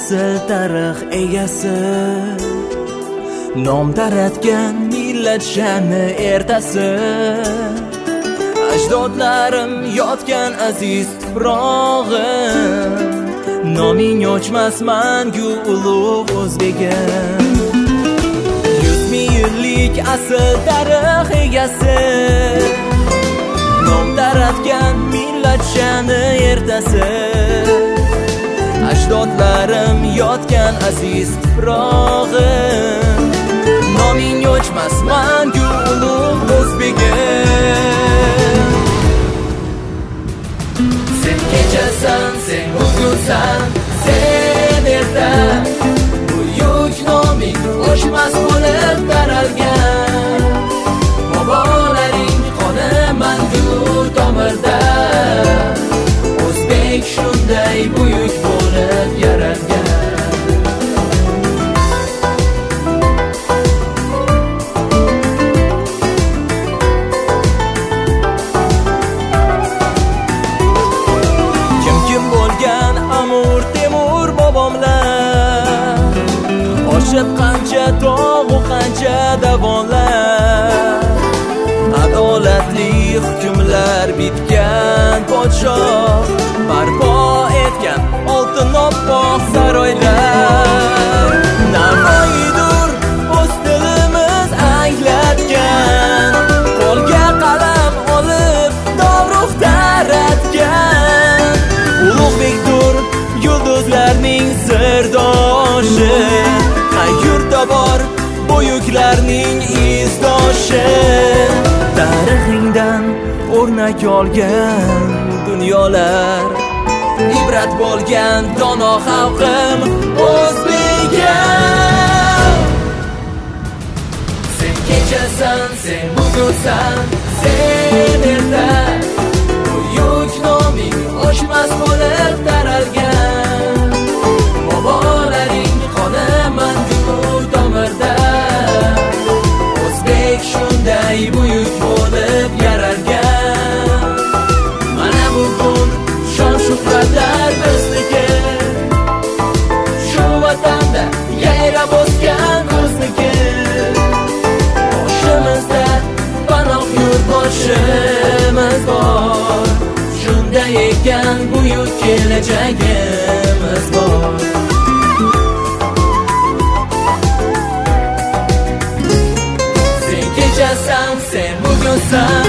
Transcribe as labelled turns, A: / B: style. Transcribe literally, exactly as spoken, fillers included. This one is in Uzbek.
A: asl tarix egasi, nom taratgan millat sha'ni ertasi. Ajdodlarim yotgan aziz tuprog'im, noming o'chmas mangu ulug' o'zbegim. Yuz ming yillik asl tarix egasi, nom taratgan millat sha'ni ertasi. Ajdodlarim yotgan aziz tuprog'im, noming o'chmas mangu ulug' o'zbegim. Sen kechasan, sen bugunsan, sen erta, buyuk noming o'chmas bo'lib taralgan. Bobolaring qoni mangu tomirda, o'zbek shunday buyuk bo'lib yaralgan. Kim kim bo'lgan Amur Temur bobomlar, oshib qancha tog'u qancha davonlar, adolatli hukmlar bitgan podshoh, barpo etgan oltin oppoq saroylar. Navoiydur o'z tilimiz anglatgan, qo'lga qalam olib dovrug' taratgan. Ulug'bekdur yulduzlarning sirdoshi, qayerda bor buyuklarning izdoshi. Tarixingdan o'rnak olgan dunyolar, ibrat bo'lgan dono xalqim o'zbegim. Sen kechasan, sen bugunsan, sen erta, buyuk noming o'chmas bo'lib taralgan. Bobolaring qoni mangu tomirda, o'zbek shunday buyuk bo'lib yaralgan. Mana bugun shon shuhratlar bizniki, shu vatanda yayra bosgan ko'zniki. Boshimizda panoh yurtboshimiz bor, shunday ekan buyuk kelajagimiz bor. Sen kechasan, sen bugunsan,